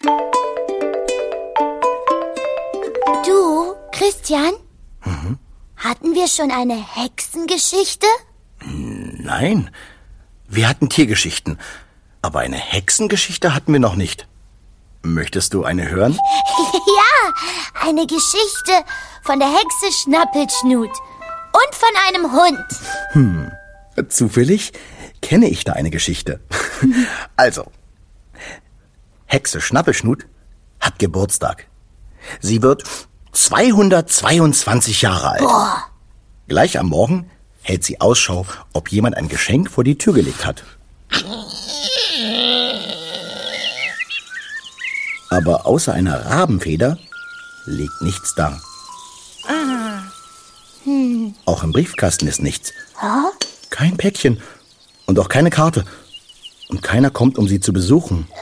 Du, Christian? Hatten wir schon eine Hexengeschichte? Nein, wir hatten Tiergeschichten, aber eine Hexengeschichte hatten wir noch nicht. Möchtest du eine hören? Ja, eine Geschichte von der Hexe Schnappelschnut und von einem Hund. Zufällig kenne ich da eine Geschichte. Also, Hexe Schnappelschnut hat Geburtstag. Sie wird 222 Jahre alt. Boah. Gleich am Morgen hält sie Ausschau, ob jemand ein Geschenk vor die Tür gelegt hat. Aber außer einer Rabenfeder liegt nichts da. Auch im Briefkasten ist nichts. Kein Päckchen und auch keine Karte. Und keiner kommt, um sie zu besuchen.